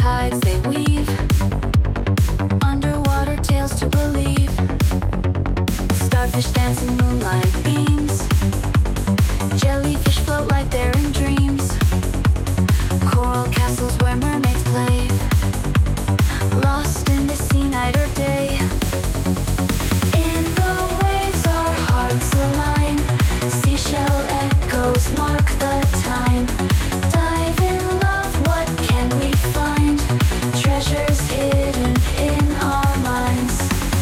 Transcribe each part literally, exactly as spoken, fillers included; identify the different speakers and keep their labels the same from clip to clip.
Speaker 1: tides they weave, underwater tales to believe. Starfish dance in moonlight beams, jellyfish float like they're in dreams. Coral castles where mermaids play, lost in the sea night or day. In the waves our hearts align, seashell echoes mark the time. Dive in love, what can we find? Treasures hidden in our minds.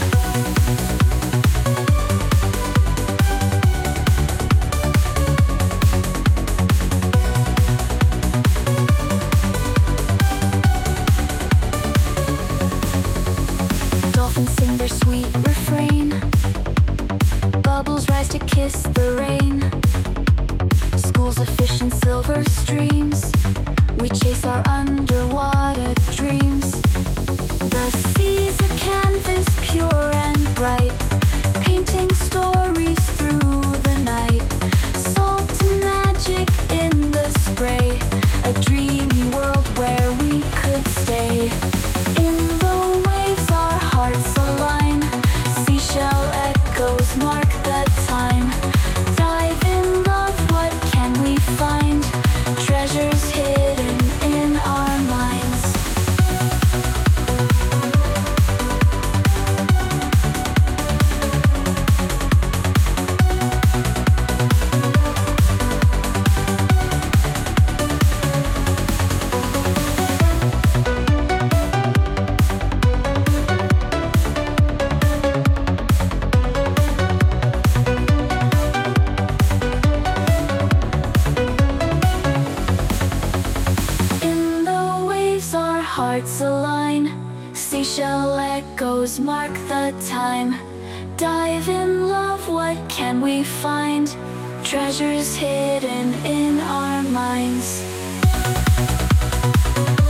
Speaker 1: Dolphins sing their sweet refrain, bubbles rise to kiss the rain. Schools of fish in silver streams, we chase our underwater dreams. The sea's a canvas pure and bright, painting stories through the night. Salt and magic in the spray, a dreamy world where we could stay. In the waves our hearts align, seashell echoes mark the time. Dive in love, what can we find? Treasures hidden in our minds. In the waves our hearts align, seashell echoes mark the time. Dive in love, what can we find? Treasures hidden in our minds.